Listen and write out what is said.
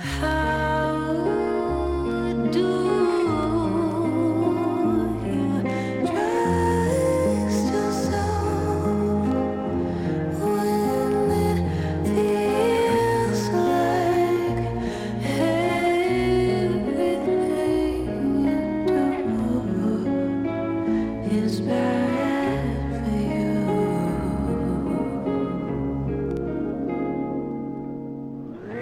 How do you trust yourself when it feels like everything you do is bad?